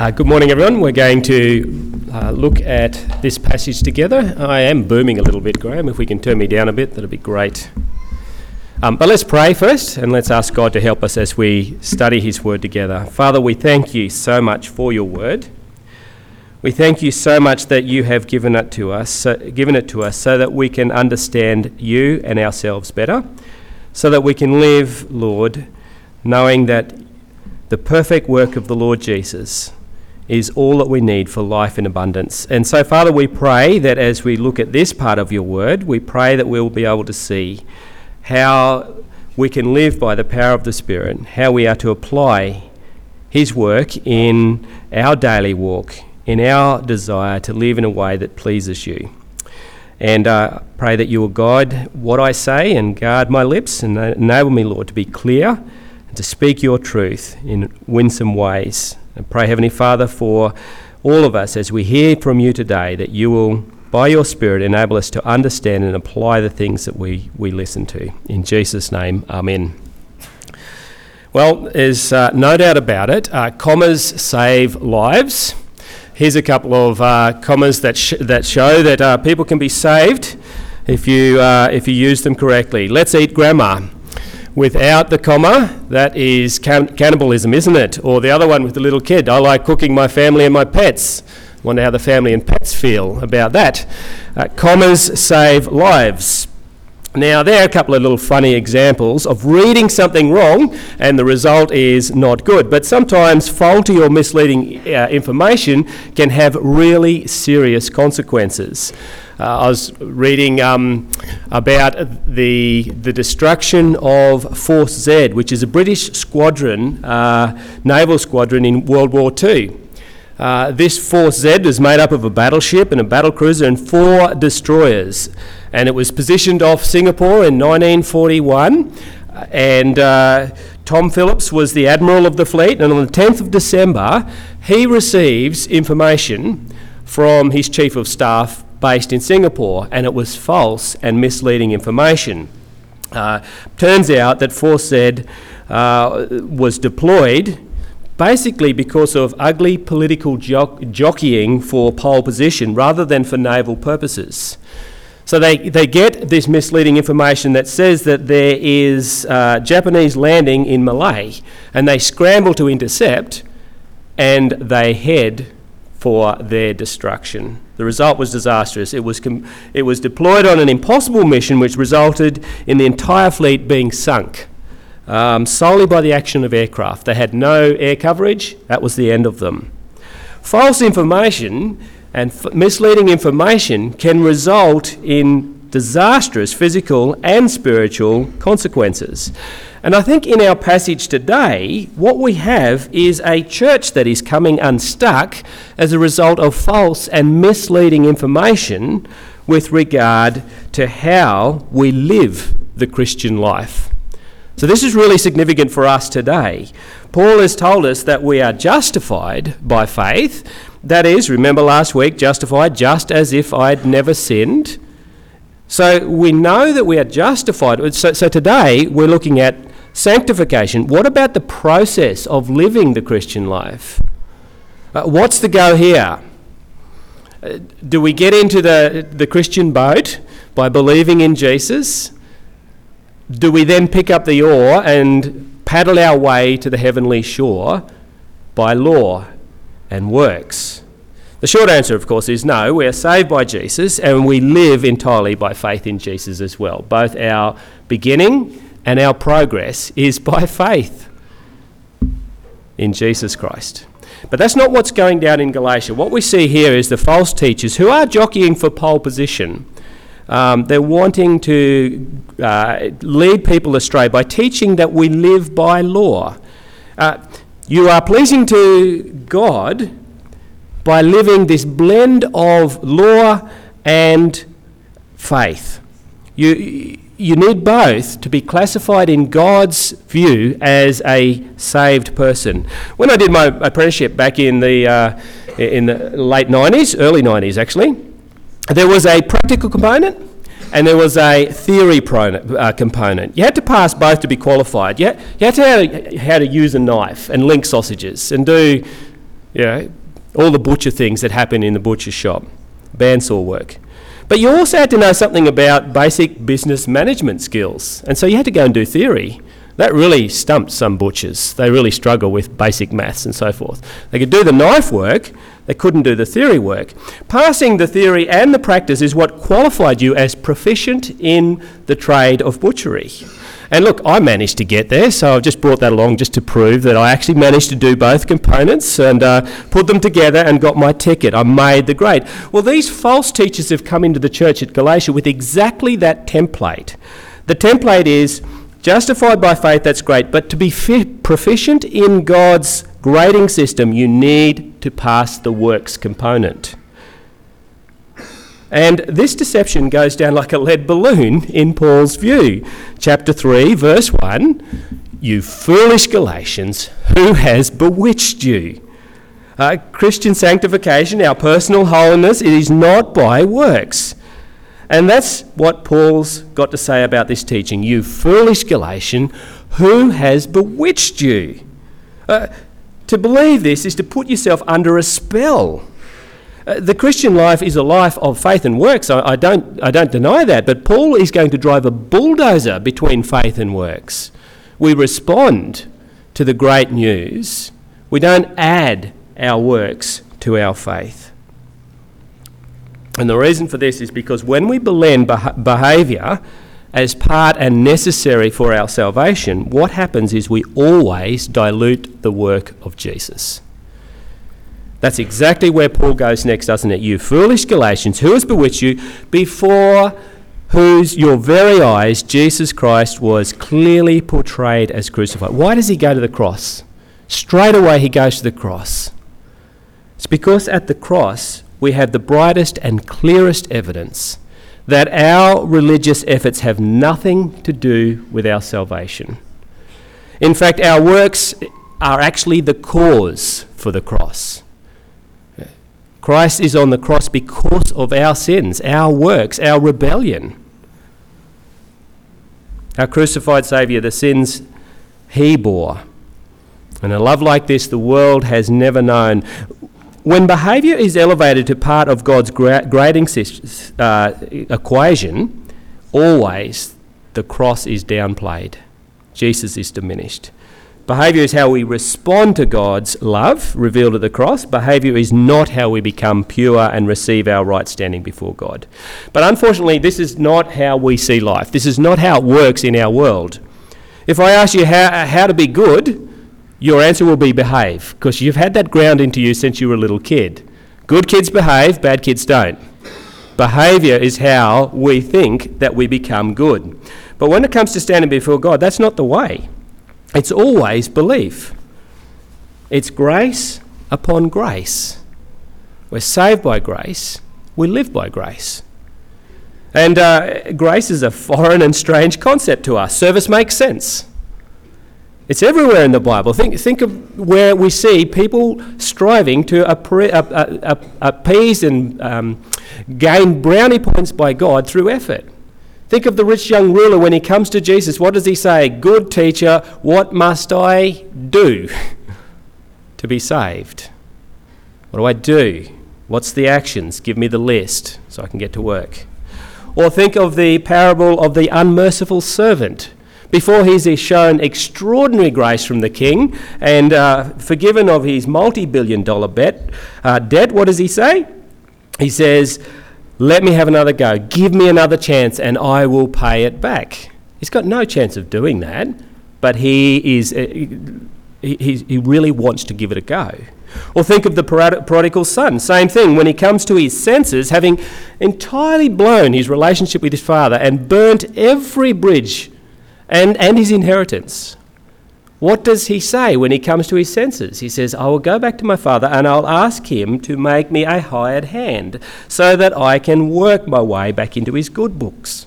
Good morning, everyone. We're going to look at this passage together. I am booming a little bit, Graham. If we can turn me down a bit, that'd be great. But let's pray first, and let's ask God to help us as we study his word together. Father, we thank you so much for your word. We thank you so much that you have given it to us so that we can understand you and ourselves better, so that we can live, Lord, knowing that the perfect work of the Lord Jesus is all that we need for life in abundance. And so, Father, we pray that as we look at this part of your word, we pray that we'll be able to see how we can live by the power of the Spirit, how we are to apply his work in our daily walk, in our desire to live in a way that pleases you. And pray that you will guide what I say and guard my lips and enable me, Lord, to be clear and to speak your truth in winsome ways. And pray, Heavenly Father, for all of us as we hear from you today, that you will, by your Spirit, enable us to understand and apply the things that we listen to. In Jesus' name, amen. Well, there's no doubt about it. Commas save lives. Here's a couple of commas that show that people can be saved if you use them correctly. Let's eat grandma. Without the comma, that is cannibalism, isn't it? Or the other one with the little kid, I like cooking my family and my pets. Wonder how the family and pets feel about that. Commas save lives. Now, there are a couple of little funny examples of reading something wrong and the result is not good. But sometimes faulty or misleading information can have really serious consequences. I was reading about the destruction of Force Z, which is a British squadron, naval squadron in World War II. This Force Z was made up of a battleship and a battlecruiser and 4 destroyers. And it was positioned off Singapore in 1941. And Tom Phillips was the admiral of the fleet. And on the 10th of December, he receives information from his chief of staff based in Singapore. And it was false and misleading information. Turns out that Force Z was deployed basically because of ugly political jockeying for pole position rather than for naval purposes. So they get this misleading information that says that there is Japanese landing in Malay, and they scramble to intercept, and they head for their destruction. The result was disastrous. It was deployed on an impossible mission which resulted in the entire fleet being sunk. Solely by the action of aircraft. They had no air coverage. That was the end of them. False information and misleading information can result in disastrous physical and spiritual consequences. And I think in our passage today, what we have is a church that is coming unstuck as a result of false and misleading information with regard to how we live the Christian life. So this is really significant for us today. Paul has told us that we are justified by faith. That is, remember last week, justified just as if I'd never sinned. So we know that we are justified. So today we're looking at sanctification. What about the process of living the Christian life? What's the go here? Do we get into the Christian boat by believing in Jesus? Do we then pick up the oar and paddle our way to the heavenly shore by law and works? The short answer, of course, is no. We are saved by Jesus and we live entirely by faith in Jesus as well. Both our beginning and our progress is by faith in Jesus Christ. But that's not what's going down in Galatia. What we see here is the false teachers who are jockeying for pole position. They're wanting to lead people astray by teaching that we live by law. You are pleasing to God by living this blend of law and faith. You need both to be classified in God's view as a saved person. When I did my apprenticeship back in the late 90s, early 90s actually, there was a practical component and there was a theory component. You had to pass both to be qualified. You had to know how to use a knife and link sausages and do all the butcher things that happen in the butcher shop, bandsaw work. But you also had to know something about basic business management skills, and so you had to go and do theory. That really stumped some butchers. They really struggle with basic maths and so forth. They could do the knife work, they couldn't do the theory work. Passing the theory and the practice is what qualified you as proficient in the trade of butchery. And look, I managed to get there, so I've just brought that along just to prove that I actually managed to do both components and put them together and got my ticket. I made the grade. Well, these false teachers have come into the church at Galatia with exactly that template. The template is justified by faith, that's great, but to be proficient in God's grading system, you need to pass the works component. And this deception goes down like a lead balloon in Paul's view. Chapter 3, verse 1, "You foolish Galatians, who has bewitched you?" Christian sanctification, our personal holiness, it is not by works. And that's what Paul's got to say about this teaching. "You foolish Galatian, who has bewitched you?" To believe this is to put yourself under a spell. The Christian life is a life of faith and works. I don't deny that, but Paul is going to drive a bulldozer between faith and works. We respond to the great news. We don't add our works to our faith. And the reason for this is because when we blend behaviour as part and necessary for our salvation, what happens is we always dilute the work of Jesus. That's exactly where Paul goes next, doesn't it? "You foolish Galatians, who has bewitched you, before whose your very eyes Jesus Christ was clearly portrayed as crucified." Why does he go to the cross? Straight away he goes to the cross. It's because at the cross we have the brightest and clearest evidence that our religious efforts have nothing to do with our salvation. In fact, our works are actually the cause for the cross. Christ is on the cross because of our sins, our works, our rebellion. Our crucified Saviour, the sins he bore. And a love like this the world has never known. When behaviour is elevated to part of God's grading equation, always the cross is downplayed. Jesus is diminished. Behaviour is how we respond to God's love revealed at the cross. Behaviour is not how we become pure and receive our right standing before God. But unfortunately, this is not how we see life. This is not how it works in our world. If I ask you how to be good, your answer will be behave, because you've had that ground into you since you were a little kid. Good kids behave, bad kids don't. Behaviour is how we think that we become good. But when it comes to standing before God, that's not the way. It's always belief. It's grace upon grace. We're saved by grace. We live by grace. And grace is a foreign and strange concept to us. Service makes sense. It's everywhere in the Bible. Think of where we see people striving to appease and gain brownie points by God through effort. Think of the rich young ruler when he comes to Jesus. What does he say? "Good teacher, what must I do to be saved? What do I do? What's the actions? Give me the list so I can get to work." Or think of the parable of the unmerciful servant. Before he's shown extraordinary grace from the king and forgiven of his multi-billion-dollar debt, what does he say? He says, "Let me have another go. Give me another chance and I will pay it back." He's got no chance of doing that, but he really wants to give it a go. Or think of the prodigal son. Same thing. When he comes to his senses, having entirely blown his relationship with his father and burnt every bridge and his inheritance, what does he say when he comes to his senses? He says, "I will go back to my father and I'll ask him to make me a hired hand so that I can work my way back into his good books.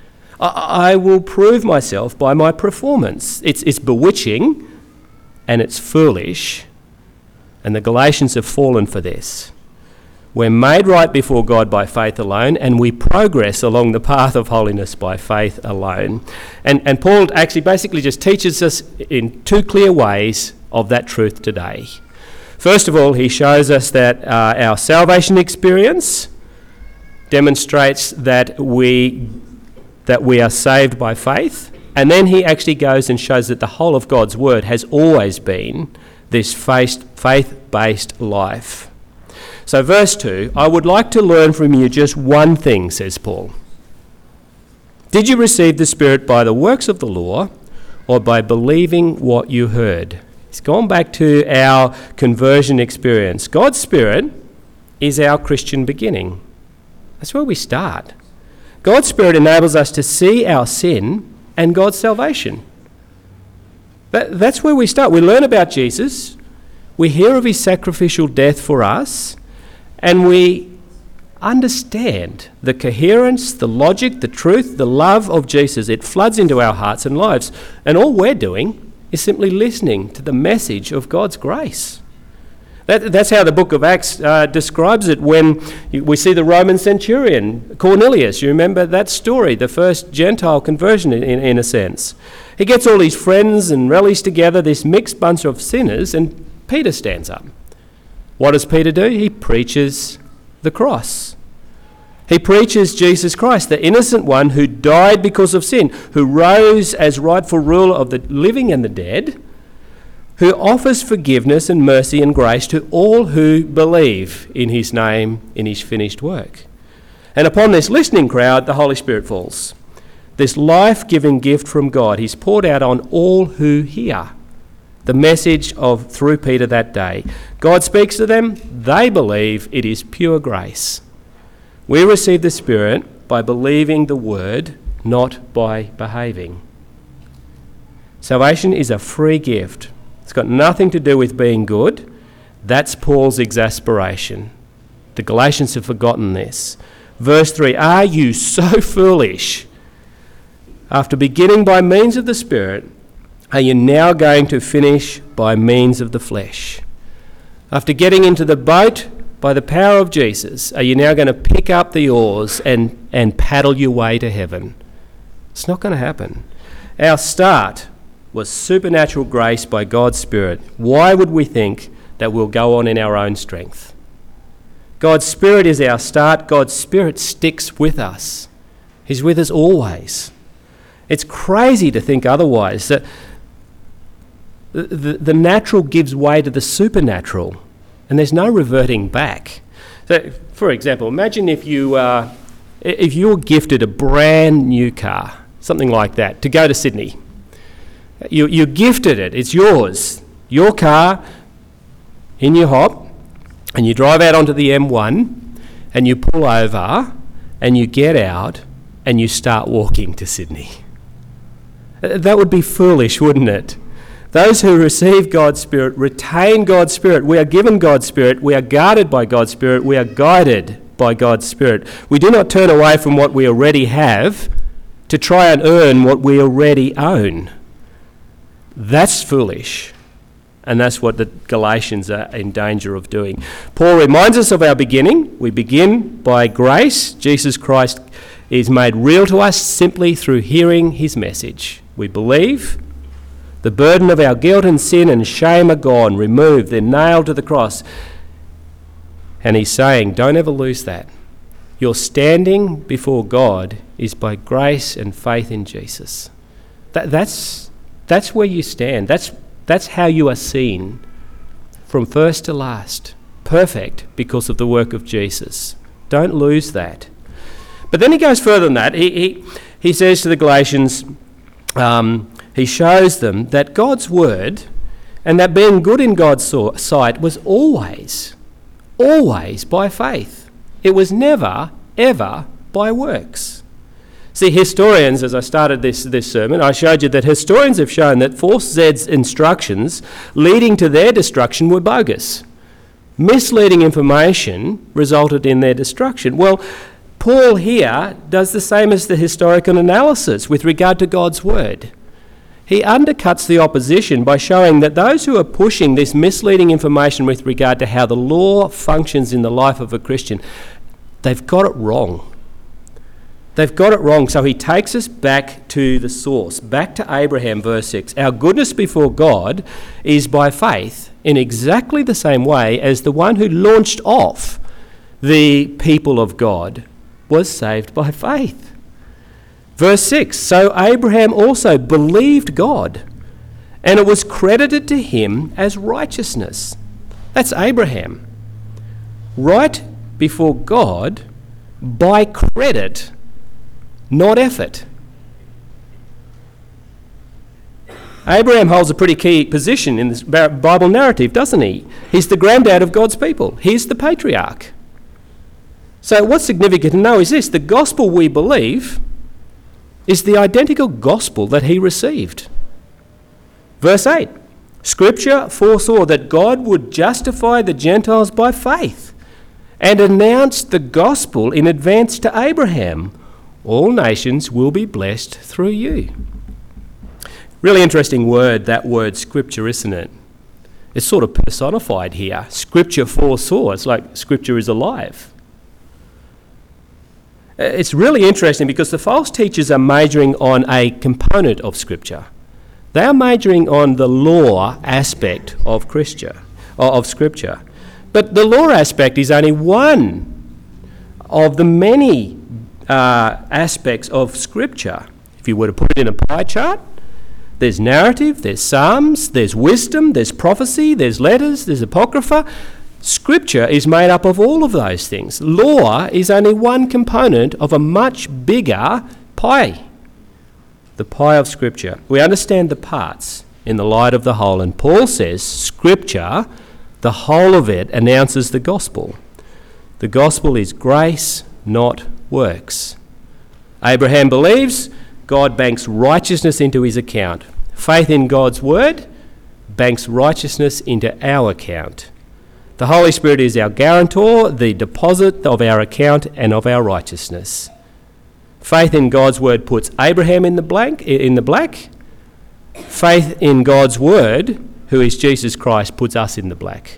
I will prove myself by my performance." It's bewitching and it's foolish, and the Galatians have fallen for this. We're made right before God by faith alone, and we progress along the path of holiness by faith alone. And Paul actually basically just teaches us in two clear ways of that truth today. First of all, he shows us that our salvation experience demonstrates that we are saved by faith. And then he actually goes and shows that the whole of God's word has always been this faith-based life. So verse 2, I would like to learn from you just one thing, says Paul. Did you receive the Spirit by the works of the law or by believing what you heard? It's gone back to our conversion experience. God's Spirit is our Christian beginning. That's where we start. God's Spirit enables us to see our sin and God's salvation. That's where we start. We learn about Jesus, we hear of his sacrificial death for us, and we understand the coherence, the logic, the truth, the love of Jesus. It floods into our hearts and lives. And all we're doing is simply listening to the message of God's grace. That's how the book of Acts describes it when we see the Roman centurion, Cornelius. You remember that story, the first Gentile conversion in a sense. He gets all his friends and rallies together, this mixed bunch of sinners, and Peter stands up. What does Peter do? He preaches the cross. He preaches Jesus Christ, the innocent one who died because of sin, who rose as rightful ruler of the living and the dead, who offers forgiveness and mercy and grace to all who believe in his name, in his finished work. And upon this listening crowd, the Holy Spirit falls. This life-giving gift from God, he's poured out on all who hear the message of through Peter that day. God speaks to them, they believe, it is pure grace. We receive the Spirit by believing the word, not by behaving. Salvation is a free gift. It's got nothing to do with being good. That's Paul's exasperation. The Galatians have forgotten this. Verse 3, are you so foolish? After beginning by means of the Spirit, are you now going to finish by means of the flesh? After getting into the boat by the power of Jesus, are you now going to pick up the oars and paddle your way to heaven? It's not going to happen. Our start was supernatural grace by God's Spirit. Why would we think that we'll go on in our own strength? God's Spirit is our start. God's Spirit sticks with us. He's with us always. It's crazy to think otherwise, that the natural gives way to the supernatural, and there's no reverting back. So, for example, imagine if you're gifted a brand new car, something like that, to go to Sydney. You're gifted it, it's yours, your car in your hop, and you drive out onto the M1 and you pull over and you get out and you start walking to Sydney. That would be foolish, wouldn't it? Those who receive God's Spirit retain God's Spirit. We are given God's Spirit, we are guarded by God's Spirit, we are guided by God's Spirit. We do not turn away from what we already have to try and earn what we already own. That's foolish, and that's what the Galatians are in danger of doing. Paul reminds us of our beginning. We begin by grace. Jesus Christ is made real to us simply through hearing his message. We believe. The burden of our guilt and sin and shame are gone, removed, they're nailed to the cross. And he's saying, don't ever lose that. Your standing before God is by grace and faith in Jesus. That's where you stand. That's how you are seen from first to last. Perfect because of the work of Jesus. Don't lose that. But then he goes further than that. He says to the Galatians, he shows them that God's word and that being good in God's sight was always by faith. It was never, ever by works. See, historians, as I started this sermon, I showed you that historians have shown that Force Z's instructions leading to their destruction were bogus. Misleading information resulted in their destruction. Well, Paul here does the same as the historical analysis with regard to God's word. He undercuts the opposition by showing that those who are pushing this misleading information with regard to how the law functions in the life of a Christian, they've got it wrong. They've got it wrong. So he takes us back to the source, back to Abraham, verse 6. Our goodness before God is by faith in exactly the same way as the one who launched off the people of God was saved by faith. Verse 6, so Abraham also believed God, and it was credited to him as righteousness. That's Abraham. Right before God by credit, not effort. Abraham holds a pretty key position in this Bible narrative, doesn't he? He's the granddad of God's people. He's the patriarch. So what's significant to know is this: the gospel we believe is the identical gospel that he received. Verse 8, Scripture foresaw that God would justify the Gentiles by faith and announced the gospel in advance to Abraham. All nations will be blessed through you. Really interesting word, that word Scripture, isn't it? It's sort of personified here. Scripture foresaw. It's like Scripture is alive. It's really interesting because the false teachers are majoring on a component of Scripture. They are majoring on the law aspect of Scripture. But the law aspect is only one of the many aspects of Scripture. If you were to put it in a pie chart, there's narrative, there's psalms, there's wisdom, there's prophecy, there's letters, there's apocrypha. Scripture is made up of all of those things. Law is only one component of a much bigger pie. The pie of Scripture. We understand the parts in the light of the whole, and Paul says Scripture, the whole of it, announces the gospel. The gospel is grace, not works. Abraham believes, God banks righteousness into his account. Faith in God's word banks righteousness into our account. The Holy Spirit is our guarantor, the deposit of our account and of our righteousness. Faith in God's word puts Abraham in the black. Faith in God's word, who is Jesus Christ, puts us in the black.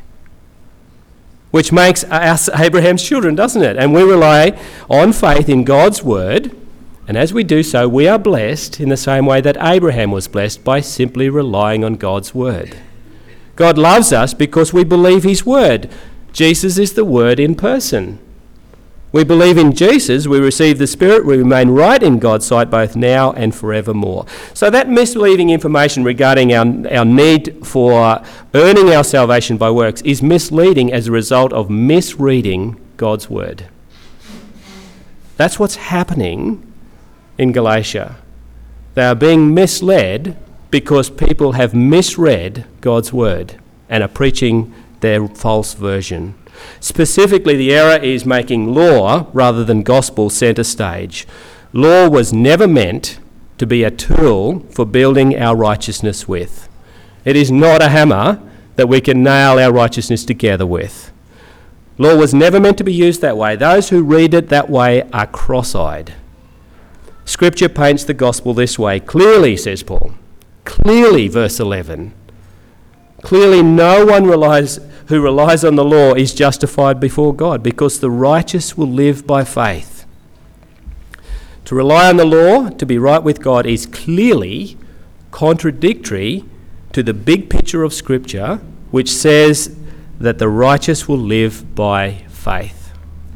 Which makes us Abraham's children, doesn't it? And we rely on faith in God's word, and as we do so, we are blessed in the same way that Abraham was blessed, by simply relying on God's word. God loves us because we believe his word. Jesus is the word in person. We believe in Jesus, we receive the Spirit, we remain right in God's sight both now and forevermore. So that misleading information regarding our need for earning our salvation by works is misleading as a result of misreading God's word. That's what's happening in Galatia. They are being misled because people have misread God's word and are preaching their false version. Specifically, the error is making law rather than gospel centre stage. Law was never meant to be a tool for building our righteousness with. It is not a hammer that we can nail our righteousness together with. Law was never meant to be used that way. Those who read it that way are cross-eyed. Scripture paints the gospel this way. Clearly, says Paul. Clearly, verse 11. Clearly, no one who relies on the law is justified before God, because the righteous will live by faith. To rely on the law to be right with God is clearly contradictory to the big picture of Scripture, which says that the righteous will live by faith.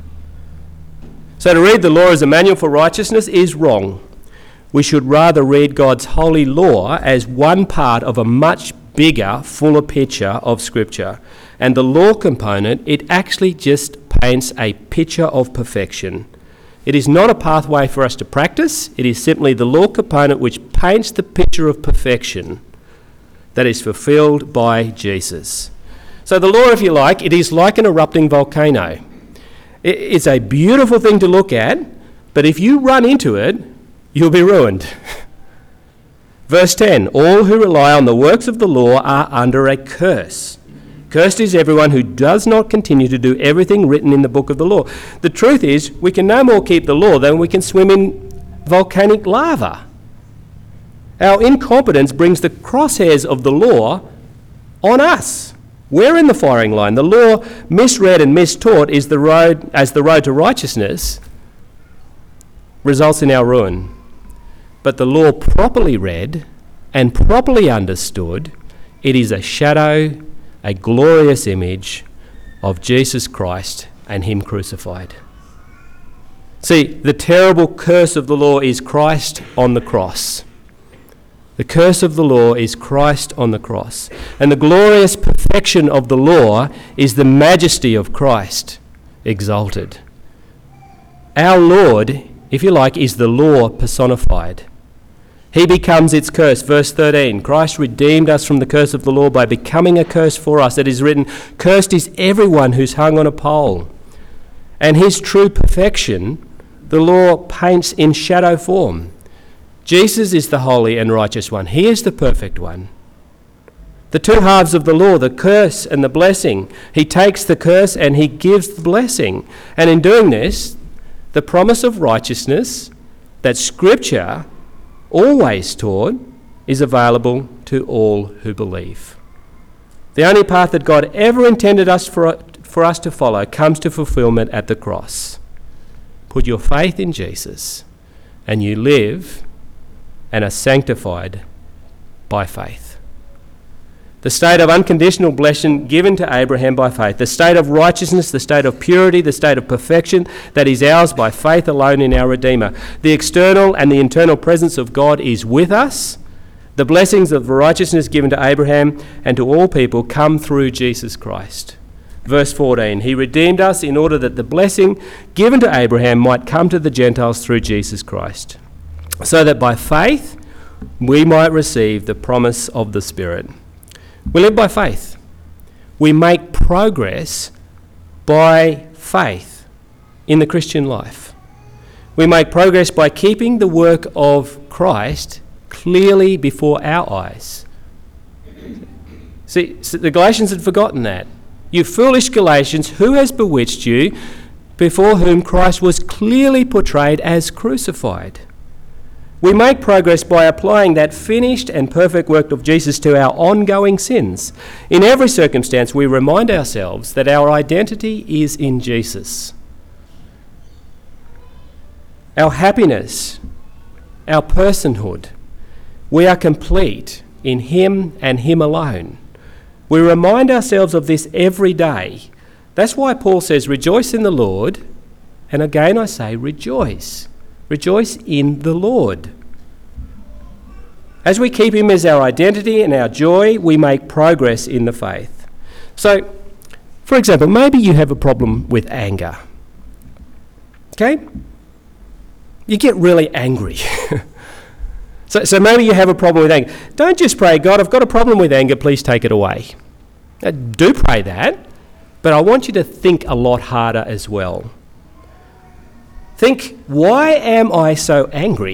So to read the law as a manual for righteousness is wrong. We should rather read God's holy law as one part of a much bigger, fuller picture of Scripture. And the law component, it actually just paints a picture of perfection. It is not a pathway for us to practice. It is simply the law component which paints the picture of perfection that is fulfilled by Jesus. So the law, if you like, it is like an erupting volcano. It's a beautiful thing to look at, but if you run into it, you'll be ruined. Verse 10, all who rely on the works of the law are under a curse. Cursed is everyone who does not continue to do everything written in the book of the law. The truth is, we can no more keep the law than we can swim in volcanic lava. Our incompetence brings the crosshairs of the law on us. We're in the firing line. The law, misread and mistaught, is the road to righteousness, results in our ruin. But the law properly read and properly understood, it is a shadow a glorious image of Jesus Christ and him crucified. See, the terrible curse of the law is Christ on the cross. The curse of the law is Christ on the cross. And the glorious perfection of the law is the majesty of Christ exalted. Our Lord, if you like, is the law personified. He becomes its curse. Verse 13, Christ redeemed us from the curse of the law by becoming a curse for us. It is written, cursed is everyone who's hung on a pole. And his true perfection, the law paints in shadow form. Jesus is the holy and righteous one. He is the perfect one. The two halves of the law, the curse and the blessing. He takes the curse and he gives the blessing. And in doing this, the promise of righteousness that Scripture always taught is available to all who believe. The only path that God ever intended us for us to follow comes to fulfillment at the cross. Put your faith in Jesus and you live and are sanctified by faith. The state of unconditional blessing given to Abraham by faith, the state of righteousness, the state of purity, the state of perfection that is ours by faith alone in our Redeemer. The external and the internal presence of God is with us. The blessings of righteousness given to Abraham and to all people come through Jesus Christ. Verse 14, he redeemed us in order that the blessing given to Abraham might come to the Gentiles through Jesus Christ, so that by faith we might receive the promise of the Spirit. We live by faith. We make progress by faith in the Christian life. We make progress by keeping the work of Christ clearly before our eyes. See, the Galatians had forgotten that. You foolish Galatians, who has bewitched you, before whom Christ was clearly portrayed as crucified? We make progress by applying that finished and perfect work of Jesus to our ongoing sins. In every circumstance, we remind ourselves that our identity is in Jesus. Our happiness, our personhood, we are complete in him and him alone. We remind ourselves of this every day. That's why Paul says, rejoice in the Lord. And again I say, rejoice. Rejoice in the Lord. As we keep him as our identity and our joy, we make progress in the faith. So, for example, maybe you have a problem with anger. Okay? You get really angry. So maybe you have a problem with anger. Don't just pray, God, I've got a problem with anger, please take it away. Now, do pray that, but I want you to think a lot harder as well. Think, why am I so angry?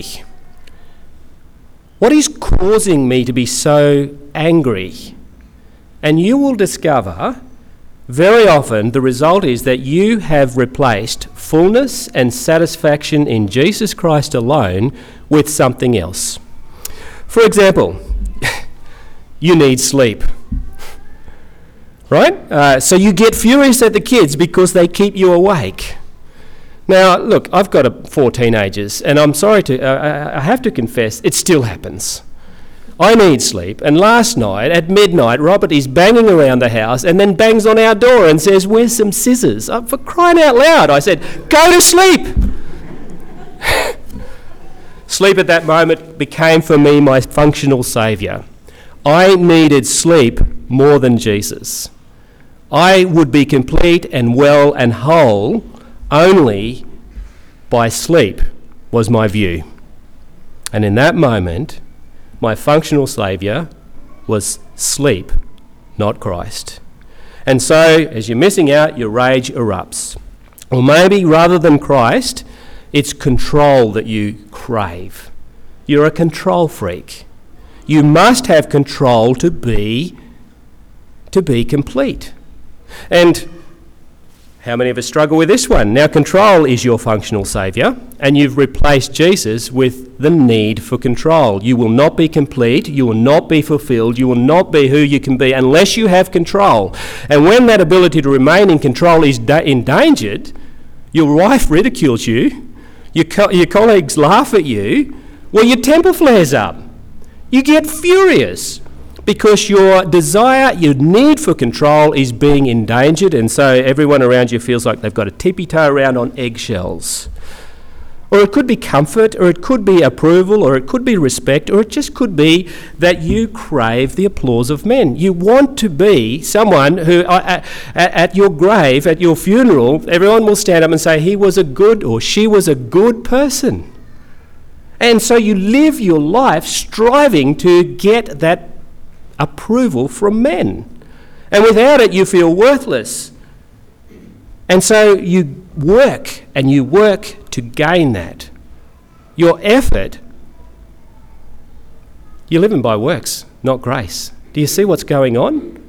What is causing me to be so angry? And you will discover very often the result is that you have replaced fullness and satisfaction in Jesus Christ alone with something else. For example, you need sleep, right? So you get furious at the kids because they keep you awake. Now, look, I've got 4 teenagers, and I'm sorry I have to confess, it still happens. I need sleep, and last night at midnight, Robert is banging around the house and then bangs on our door and says, where's some scissors? For crying out loud, I said, go to sleep. Sleep at that moment became for me my functional saviour. I needed sleep more than Jesus. I would be complete and well and whole only by sleep, was my view. And in that moment, my functional saviour was sleep, not Christ. And so, as you're missing out, your rage erupts. Or maybe, rather than Christ, it's control that you crave. You're a control freak. You must have control to be complete. And how many of us struggle with this one? Now, control is your functional saviour, and you've replaced Jesus with the need for control. You will not be complete, you will not be fulfilled, you will not be who you can be unless you have control. And when that ability to remain in control is endangered, your wife ridicules you, your colleagues laugh at you, well, your temper flares up. You get furious. because your desire, your need for control is being endangered, and so everyone around you feels like they've got to tippy-toe around on eggshells. Or it could be comfort, or it could be approval, or it could be respect, or it just could be that you crave the applause of men. You want to be someone who, at your grave, at your funeral, everyone will stand up and say, he was a good, or she was a good person. And so you live your life striving to get that approval from men. And without it, you feel worthless. And so you work and you work to gain that. Your effort, you're living by works, not grace. Do you see what's going on?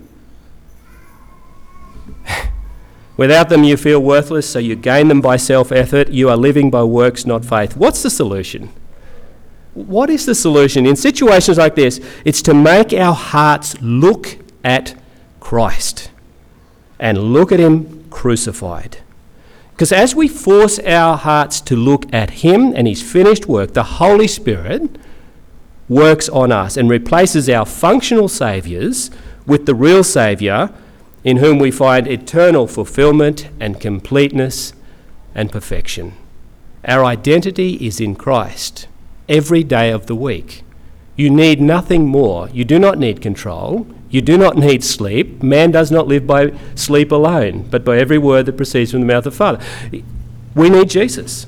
Without them, you feel worthless, so you gain them by self-effort. You are living by works, not faith. What's the solution? What is the solution? In situations like this, it's to make our hearts look at Christ and look at him crucified. Because as we force our hearts to look at him and his finished work, the Holy Spirit works on us and replaces our functional saviours with the real Saviour, in whom we find eternal fulfilment and completeness and perfection. Our identity is in Christ every day of the week. You need nothing more. You do not need control. You do not need sleep. Man does not live by sleep alone, but by every word that proceeds from the mouth of the Father. We need Jesus.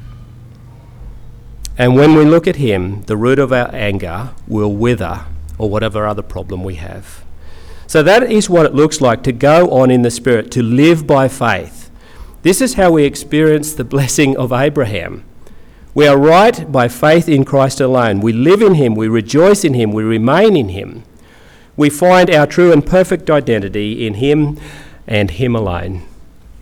And when we look at him, the root of our anger will wither, or whatever other problem we have. So that is what it looks like to go on in the Spirit, to live by faith. This is how we experience the blessing of Abraham. We are right by faith in Christ alone. We live in him, we rejoice in him, we remain in him. We find our true and perfect identity in him and him alone.